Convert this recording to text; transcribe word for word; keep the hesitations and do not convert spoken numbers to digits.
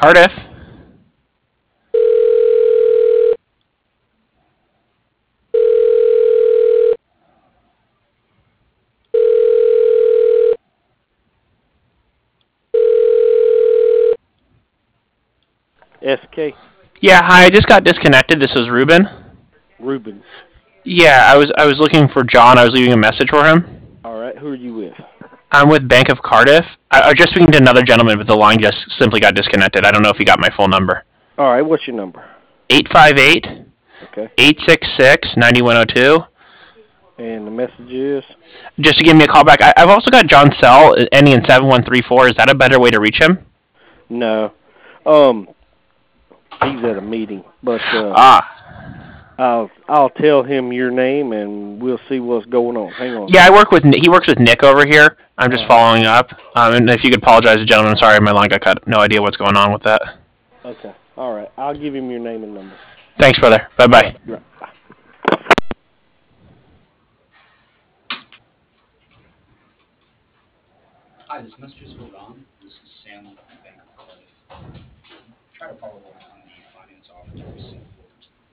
Cardiff. S K. Yeah, hi. I just got disconnected. This was Ruben. Ruben. Yeah, I was I was looking for John. I was leaving a message for him. All right, who are you with? I'm with Bank of Cardiff. I, I was just speaking to another gentleman, but the line just simply got disconnected. I don't know if he got my full number. All right, what's your number? Eight five eight Okay. eight six six ninety one zero two. And the message is? Just to give me a call back. I, I've also got John Sell ending in seven one three four. Is that a better way to reach him? No. Um, he's at a meeting, but uh, Ah. I'll I'll tell him your name and we'll see what's going on. Hang on. Yeah, I work with he works with Nick over here. I'm just Uh, following up. Um, and if you could apologize to the gentleman, I'm sorry my line got cut. No idea what's going on with that. okay. All right. I'll give him your name and number. Thanks, brother. Bye All bye. right. You're right. Bye. Hi, this message is for Ron. This is Sam.